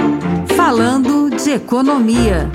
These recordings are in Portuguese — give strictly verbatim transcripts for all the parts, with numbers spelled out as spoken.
Falando de economia.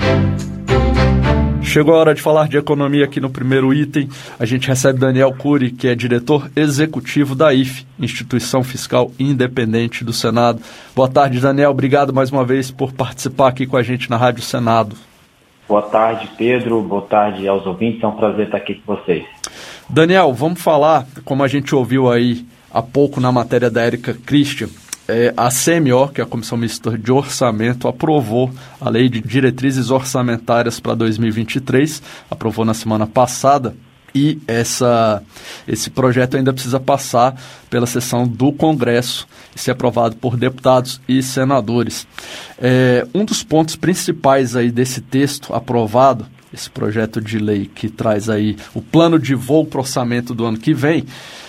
Chegou a hora de falar de economia aqui no primeiro item. A gente recebe Daniel Cury, que é diretor executivo da I F E, Instituição Fiscal Independente do Senado. Boa tarde, Daniel. Obrigado mais uma vez por participar aqui com a gente na Rádio Senado. Boa tarde, Pedro. Boa tarde aos ouvintes. É um prazer estar aqui com vocês. Daniel, vamos falar, como a gente ouviu aí há pouco na matéria da Érica Christian, É, a C M O, que é a Comissão Mista de Orçamento, aprovou a Lei de Diretrizes Orçamentárias para dois mil e vinte e três, aprovou na semana passada, e essa, esse projeto ainda precisa passar pela sessão do Congresso e ser aprovado por deputados e senadores. É, um dos pontos principais aí desse texto aprovado, esse projeto de lei que traz aí o plano de voo para o orçamento do ano que vem,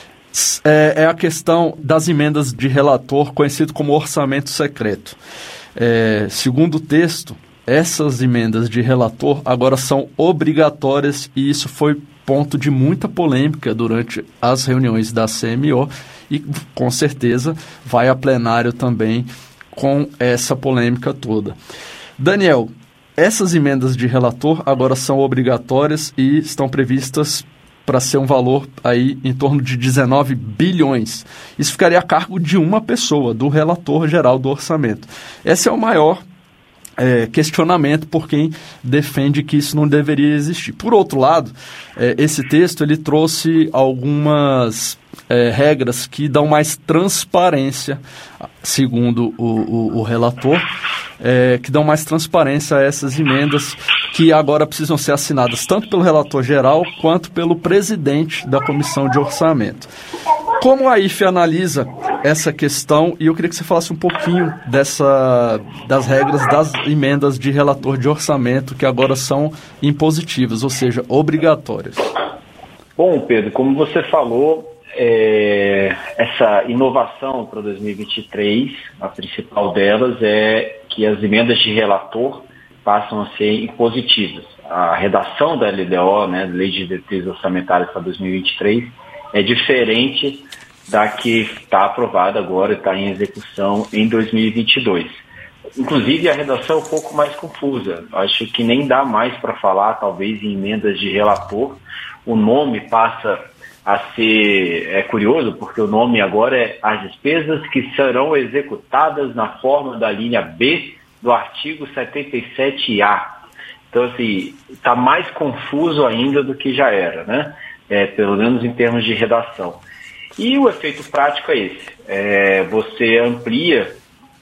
É, é a questão das emendas de relator, conhecido como orçamento secreto. É, segundo o texto, essas emendas de relator agora são obrigatórias e isso foi ponto de muita polêmica durante as reuniões da C M O e, com certeza, vai a plenário também com essa polêmica toda. Daniel, essas emendas de relator agora são obrigatórias e estão previstas para ser um valor aí em torno de dezenove bilhões. Isso ficaria a cargo de uma pessoa, do relator geral do orçamento. Esse é o maior é, questionamento por quem defende que isso não deveria existir. Por outro lado, é, esse texto ele trouxe algumas é, regras que dão mais transparência, segundo o, o, o relator, é, que dão mais transparência a essas emendas que agora precisam ser assinadas tanto pelo relator geral quanto pelo presidente da Comissão de Orçamento. Como a I F E analisa essa questão, e eu queria que você falasse um pouquinho dessa, das regras das emendas de relator de orçamento que agora são impositivas, ou seja, obrigatórias. Bom, Pedro, como você falou, é, essa inovação para dois mil e vinte e três, a principal delas é que as emendas de relator passam a ser impositivas. A redação da L D O, né, Lei de Diretrizes Orçamentárias para dois mil e vinte e três, é diferente da que está aprovada agora e está em execução em dois mil e vinte e dois. Inclusive, a redação é um pouco mais confusa. Acho que nem dá mais para falar, talvez, em emendas de relator. O nome passa a ser é curioso, porque o nome agora é as despesas que serão executadas na forma da linha B do artigo setenta e sete A. Então, assim, está mais confuso ainda do que já era, né? É, pelo menos em termos de redação. E o efeito prático é esse. É, você amplia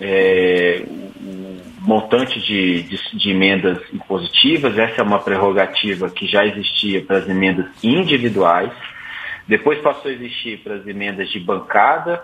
é, o montante de, de, de emendas impositivas. Essa é uma prerrogativa que já existia para as emendas individuais. Depois passou a existir para as emendas de bancada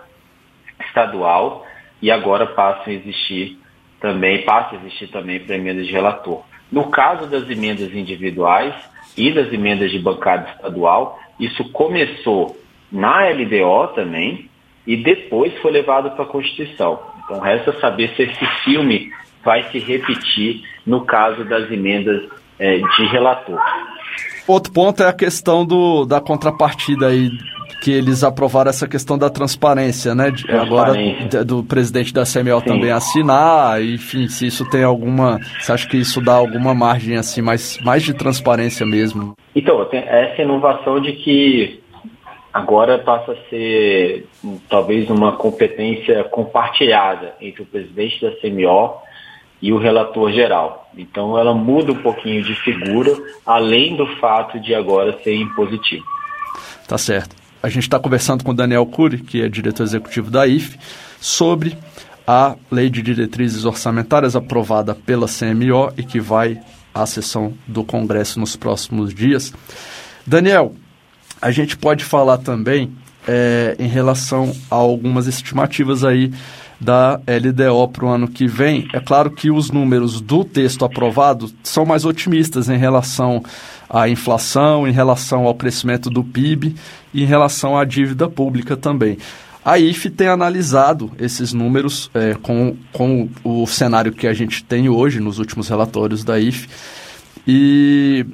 estadual e agora passa a existir também, passa a existir também para emendas de relator. No caso das emendas individuais e das emendas de bancada estadual, isso começou na L D O também e depois foi levado para a Constituição. Então resta saber se esse filme vai se repetir no caso das emendas é, de relator. Outro ponto é a questão do, da contrapartida aí, que eles aprovaram essa questão da transparência, né? De, agora do presidente da C M O Sim. também assinar, enfim, se isso tem alguma... Você acha que isso dá alguma margem assim, mais, mais de transparência mesmo? Então, tem essa inovação de que agora passa a ser talvez uma competência compartilhada entre o presidente da C M O e o relator geral. Então ela muda um pouquinho de figura, além do fato de agora ser impositivo. Tá certo. A gente está conversando com o Daniel Cury, que é diretor executivo da I F E, sobre a Lei de Diretrizes Orçamentárias aprovada pela C M O e que vai à sessão do Congresso nos próximos dias. Daniel, a gente pode falar também é, em relação a algumas estimativas aí da L D O para o ano que vem. É claro que os números do texto aprovado são mais otimistas em relação à inflação, em relação ao crescimento do P I B e em relação à dívida pública também. A I F E tem analisado esses números é, com, com o cenário que a gente tem hoje nos últimos relatórios da I F E e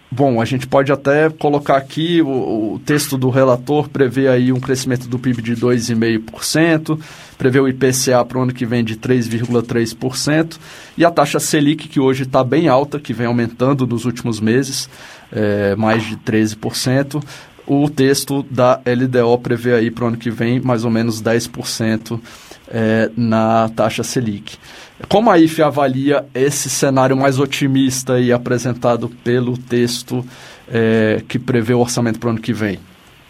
bom, a gente pode até colocar aqui, o, o texto do relator prevê aí um crescimento do P I B de dois vírgula cinco por cento, prevê o I P C A para o ano que vem de três vírgula três por cento e a taxa Selic, que hoje está bem alta, que vem aumentando nos últimos meses, é, mais de treze por cento. O texto da L D O prevê aí para o ano que vem mais ou menos dez por cento é, na taxa Selic. Como a I F E avalia esse cenário mais otimista aí apresentado pelo texto é, que prevê o orçamento para o ano que vem?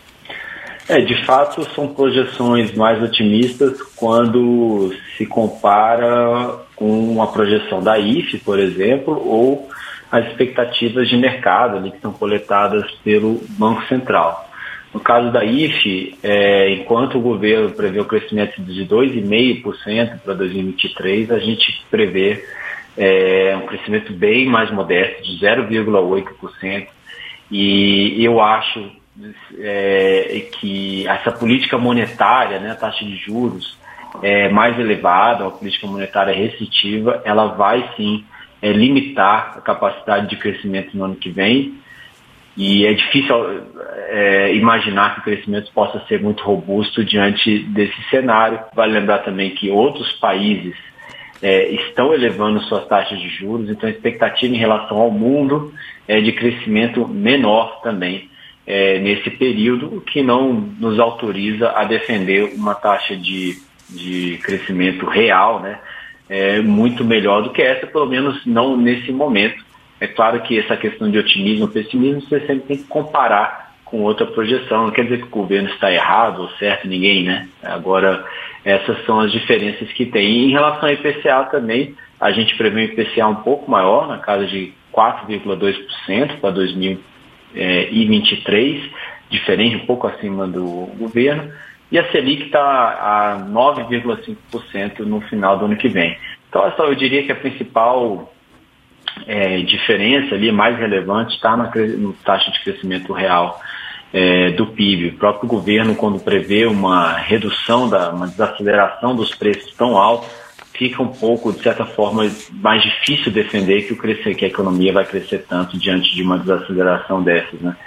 É, de fato, são projeções mais otimistas quando se compara com a projeção da I F E, por exemplo, ou as expectativas de mercado ali, que são coletadas pelo Banco Central. No caso da I F E, é, enquanto o governo prevê o crescimento de dois vírgula cinco por cento para dois mil e vinte e três, a gente prevê é, um crescimento bem mais modesto, de zero vírgula oito por cento. E eu acho é, que essa política monetária, né, a taxa de juros é, mais elevada, uma política monetária restritiva, ela vai sim é, limitar a capacidade de crescimento no ano que vem. E é difícil é, imaginar que o crescimento possa ser muito robusto diante desse cenário. Vale lembrar também que outros países é, estão elevando suas taxas de juros, então a expectativa em relação ao mundo é de crescimento menor também é, nesse período, o que não nos autoriza a defender uma taxa de, de crescimento real, né, é, muito melhor do que essa, pelo menos não nesse momento. É claro que essa questão de otimismo ou pessimismo você sempre tem que comparar com outra projeção. Não quer dizer que o governo está errado ou certo, ninguém, né? Agora, essas são as diferenças que tem. E em relação ao I P C A também, a gente prevê um I P C A um pouco maior, na casa de quatro vírgula dois por cento para dois mil e vinte e três, diferente, um pouco acima do governo. E a Selic está a nove vírgula cinco por cento no final do ano que vem. Então, essa, eu diria que a principal É, diferença ali, mais relevante, está na no taxa de crescimento real é, do P I B. O próprio governo, quando prevê uma redução, da, uma desaceleração dos preços tão altos, fica um pouco, de certa forma, mais difícil defender que, o crescer, que a economia vai crescer tanto diante de uma desaceleração dessas, né?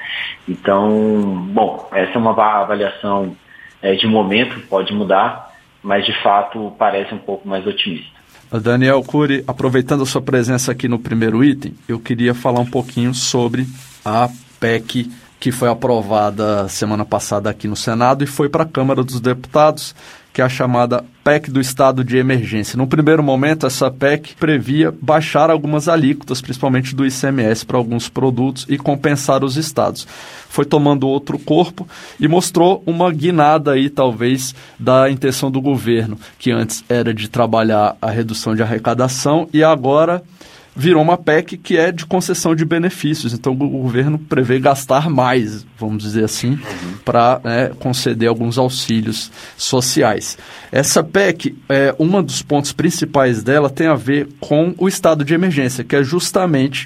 Então, bom, essa é uma avaliação é, de momento, pode mudar, mas de fato parece um pouco mais otimista. Daniel Cury, aproveitando a sua presença aqui no primeiro item, eu queria falar um pouquinho sobre a P E C que foi aprovada semana passada aqui no Senado e foi para a Câmara dos Deputados, que é a chamada P E C do Estado de Emergência. No primeiro momento, essa P E C previa baixar algumas alíquotas, principalmente do I C M S, para alguns produtos e compensar os estados. Foi tomando outro corpo e mostrou uma guinada aí, talvez, da intenção do governo, que antes era de trabalhar a redução de arrecadação e agora virou uma P E C que é de concessão de benefícios. Então, o governo prevê gastar mais, vamos dizer assim, uhum. para né, conceder alguns auxílios sociais. Essa P E C, é, um dos pontos principais dela tem a ver com o estado de emergência, que é justamente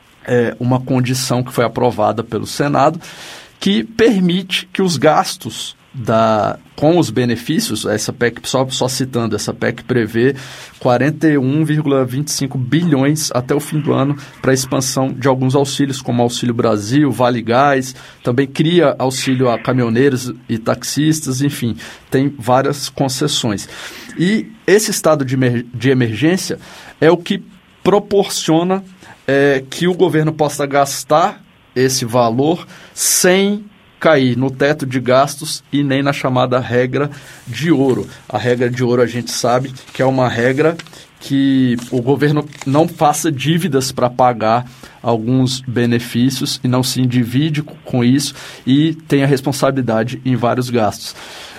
é, uma condição que foi aprovada pelo Senado, que permite que os gastos Da, com os benefícios, essa P E C, só, só citando, essa P E C prevê quarenta e um vírgula vinte e cinco bilhões até o fim do ano para a expansão de alguns auxílios, como Auxílio Brasil, Vale Gás, também cria auxílio a caminhoneiros e taxistas, enfim, tem várias concessões. E esse estado de, de emergência é o que proporciona é, que o governo possa gastar esse valor sem cair no teto de gastos e nem na chamada regra de ouro. A regra de ouro a gente sabe que é uma regra que o governo não faça dívidas para pagar alguns benefícios e não se endivide com isso e tenha responsabilidade em vários gastos.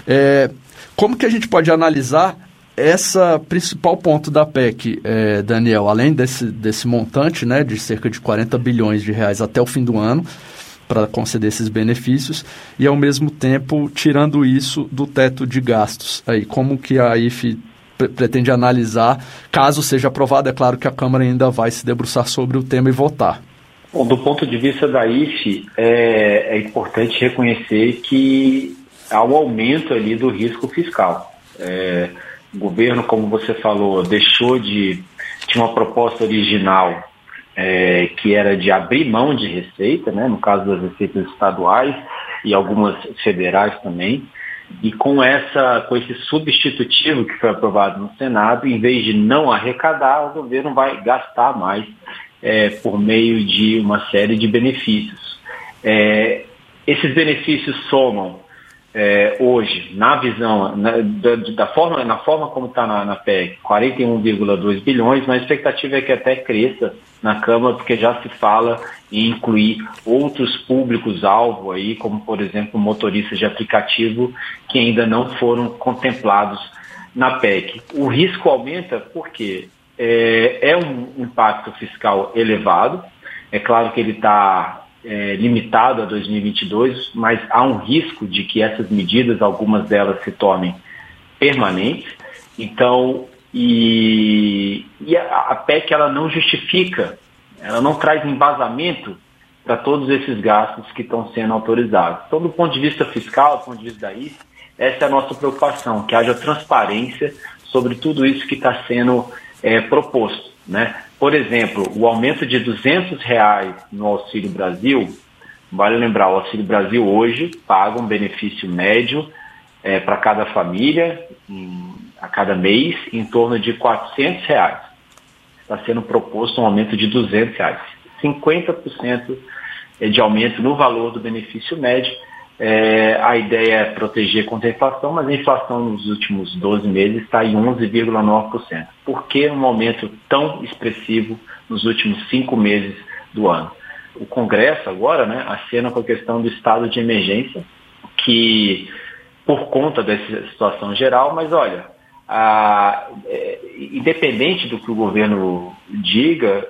É, como que a gente pode analisar essa principal ponto da P E C, é, Daniel, além desse, desse montante, né, de cerca de quarenta bilhões de reais até o fim do ano, para conceder esses benefícios e, ao mesmo tempo, tirando isso do teto de gastos. Aí, como que a I F E pre- pretende analisar, caso seja aprovado? É claro que a Câmara ainda vai se debruçar sobre o tema e votar. Bom, do ponto de vista da I F E, é, é importante reconhecer que há um aumento ali do risco fiscal. É, o governo, como você falou, deixou de... tinha uma proposta original é, que era de abrir mão de receita, né, no caso das receitas estaduais e algumas federais também, e com, essa, com esse substitutivo que foi aprovado no Senado, em vez de não arrecadar, o governo vai gastar mais é, por meio de uma série de benefícios. É, esses benefícios somam É, hoje, na visão, na, da, da forma, na forma como está na, na P E C, quarenta e um vírgula dois bilhões, mas a expectativa é que até cresça na Câmara, porque já se fala em incluir outros públicos-alvo aí, como, por exemplo, motoristas de aplicativo, que ainda não foram contemplados na P E C. O risco aumenta porque é, é um impacto fiscal elevado, é claro que ele está É, limitado a dois mil e vinte e dois, mas há um risco de que essas medidas, algumas delas se tornem permanentes. Então, e, e a, a P E C ela não justifica, ela não traz embasamento para todos esses gastos que estão sendo autorizados. Então, do ponto de vista fiscal, do ponto de vista da I F E, essa é a nossa preocupação, que haja transparência sobre tudo isso que está sendo é, proposto, né? Por exemplo, o aumento de duzentos reais no Auxílio Brasil, vale lembrar, o Auxílio Brasil hoje paga um benefício médio é, para cada família, em, a cada mês, em torno de quatrocentos reais. Está sendo proposto um aumento de duzentos reais, cinquenta por cento de aumento no valor do benefício médio. É, a ideia é proteger contra a inflação, mas a inflação nos últimos doze meses está em onze vírgula nove por cento. Por que um aumento tão expressivo nos últimos cinco meses do ano? O Congresso agora, né, acena com a questão do estado de emergência, que por conta dessa situação geral, mas olha, a, é, independente do que o governo diga,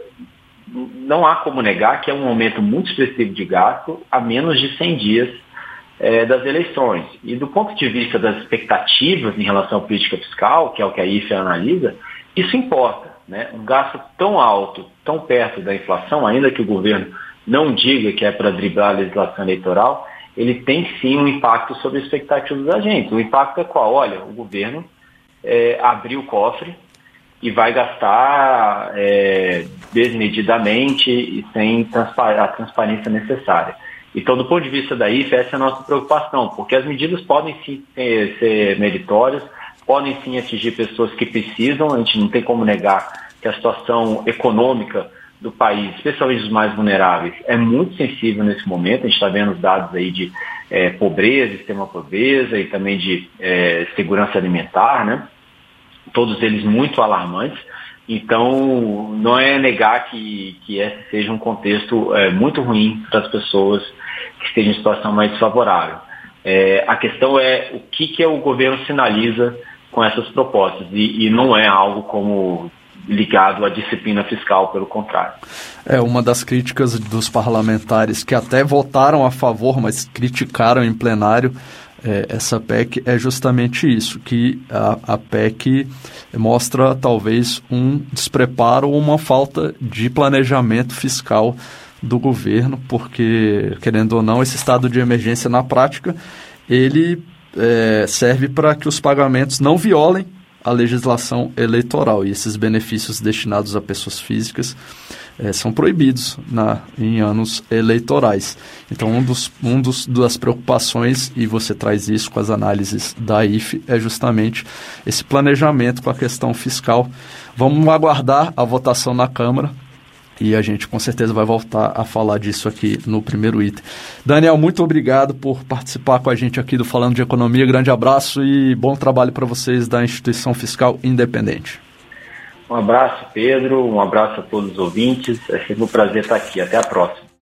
não há como negar que é um aumento muito expressivo de gasto a menos de cem dias É, das eleições. E do ponto de vista das expectativas em relação à política fiscal, que é o que a I F E analisa, isso importa, né? Um gasto tão alto, tão perto da inflação, ainda que o governo não diga que é para driblar a legislação eleitoral, ele tem sim um impacto sobre a expectativa da gente. O impacto é qual? Olha, o governo é, abriu o cofre e vai gastar é, desmedidamente e sem transpar- a transparência necessária. Então, do ponto de vista da I F E, essa é a nossa preocupação, porque as medidas podem sim ser, ser meritórias, podem sim atingir pessoas que precisam, a gente não tem como negar que a situação econômica do país, especialmente os mais vulneráveis, é muito sensível nesse momento. A gente está vendo os dados aí de é, pobreza, extrema pobreza e também de é, segurança alimentar, né? Todos eles muito alarmantes. Então, não é negar que, que esse seja um contexto é, muito ruim para as pessoas que estejam em situação mais desfavorável. É, a questão é o que, que o governo sinaliza com essas propostas, e, e não é algo como ligado à disciplina fiscal, pelo contrário. É uma das críticas dos parlamentares que até votaram a favor, mas criticaram em plenário É, essa P E C, é justamente isso, que a, a P E C mostra talvez um despreparo ou uma falta de planejamento fiscal do governo, porque, querendo ou não, esse estado de emergência na prática, ele é, serve para que os pagamentos não violem a legislação eleitoral, e esses benefícios destinados a pessoas físicas É, são proibidos na, em anos eleitorais. Então, um dos, um dos, das preocupações, e você traz isso com as análises da I F E, é justamente esse planejamento com a questão fiscal. Vamos aguardar a votação na Câmara e a gente com certeza vai voltar a falar disso aqui no primeiro item. Daniel, muito obrigado por participar com a gente aqui do Falando de Economia. Grande abraço e bom trabalho para vocês da Instituição Fiscal Independente. Um abraço, Pedro, um abraço a todos os ouvintes, é sempre um prazer estar aqui, até a próxima.